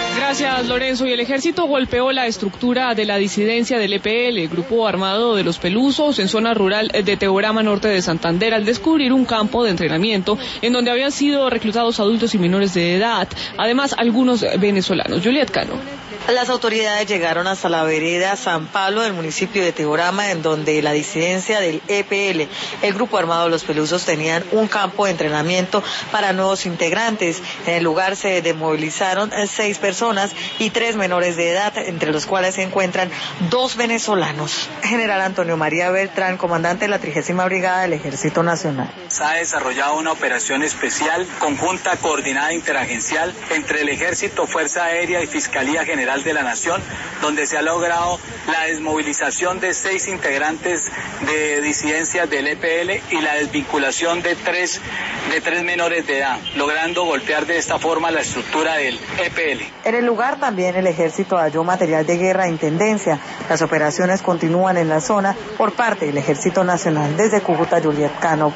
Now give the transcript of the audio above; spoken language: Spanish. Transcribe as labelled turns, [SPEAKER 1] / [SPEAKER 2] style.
[SPEAKER 1] Gracias, Lorenzo. Y el ejército golpeó la estructura de la disidencia del EPL, Grupo Armado de los Pelusos, en zona rural de Teorama, norte de Santander, al descubrir un campo de entrenamiento en donde habían sido reclutados adultos y menores de edad, además algunos venezolanos. Juliet Cano.
[SPEAKER 2] Las autoridades llegaron hasta la vereda San Pablo del municipio de Teorama, en donde la disidencia del EPL, el Grupo Armado de los Pelusos, tenían un campo de entrenamiento para nuevos integrantes. En el lugar se desmovilizaron 6 personas y 3 menores de edad, entre los cuales se encuentran 2 venezolanos. General Antonio María Beltrán, comandante de la 30ª Brigada del Ejército Nacional.
[SPEAKER 3] Se ha desarrollado una operación especial, conjunta, coordinada, interagencial, entre el Ejército, Fuerza Aérea y Fiscalía General de la Nación, donde se ha logrado la desmovilización de 6 integrantes de disidencias del EPL y la desvinculación de 3 menores de edad, logrando golpear de esta forma la estructura del EPL.
[SPEAKER 2] En el lugar también el Ejército halló material de guerra e intendencia. Las operaciones continúan en la zona por parte del Ejército Nacional. Desde Cúcuta, Juliet Cano.